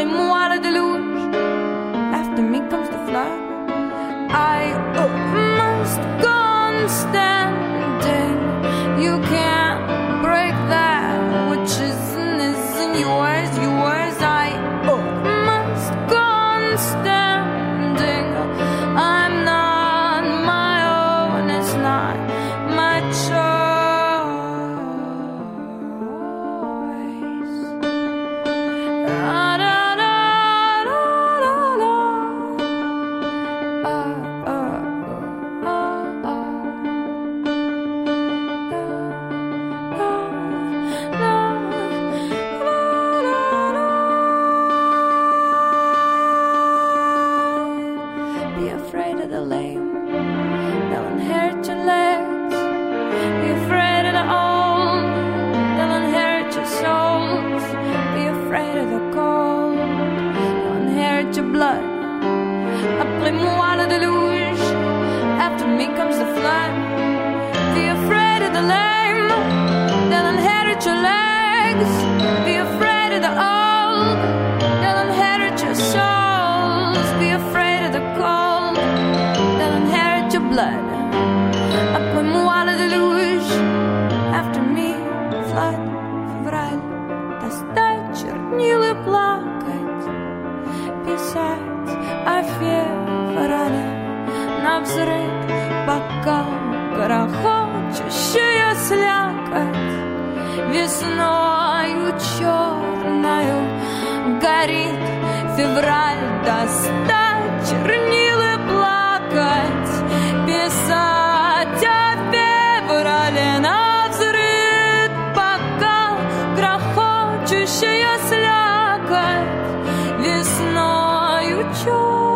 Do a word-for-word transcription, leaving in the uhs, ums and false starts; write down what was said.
Après-moi le deluge, after me comes the flood. I oh, must go on standing. You can't break that which isn't, isn't yours, yours. I oh, must go on standing. I'm not my own, it's not my choice. Be afraid of the lame, they'll inherit your legs. Be afraid of the old, they'll inherit your souls. Be afraid of the cold, they'll inherit your blood. Après-moi le deluge, after me comes the flood. Be afraid of the lame, they'll inherit your legs. Be afraid of the old, they'll inherit your souls. Be afraid of the cold, they'll inherit your blood. Après-moi le déluge, after me flood. Февраль, достать чернил и плакать, писать о феврале навзрыд, пока грохочущая слякоть весною черною горит. Февраль, достать чернил и плакать, писать о феврале навзрыд, пока грохочущая слякоть весною черною